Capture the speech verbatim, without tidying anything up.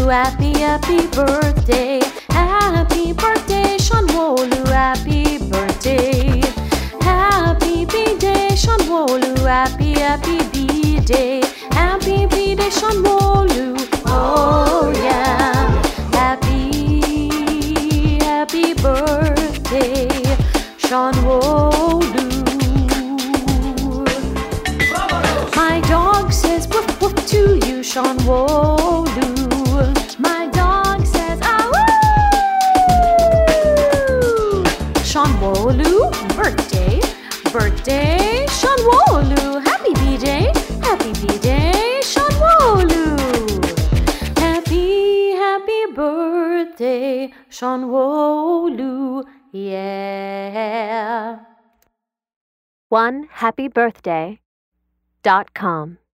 happy, happy birthday. Happy birthday, Seanwolu, happy birthday. Happy B-Day, Seanwolu, happy, happy B-Day. Happy B-Day, Seanwolu, oh yeah. Happy, happy birthday, Seanwolu. My dog says woof woof to you, Seanwolu. My dog says ah woo. Seanwolu, birthday, birthday, Seanwolu. Happy B-Day, happy B-Day, Seanwolu. Happy, happy birthday, Seanwolu, yeah. one happy birthday dot com